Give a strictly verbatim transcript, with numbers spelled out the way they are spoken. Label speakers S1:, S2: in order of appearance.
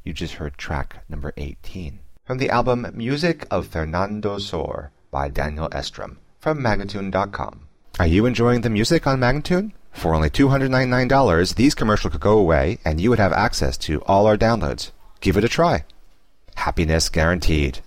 S1: You just heard track number eighteen. From the album Music of Fernando Sor by Daniel Estrom from Magnatune dot com. Are you enjoying the music on Magnatune? For only two hundred ninety-nine dollars, these commercials could go away and you would have access to all our downloads. Give it a try. Happiness guaranteed.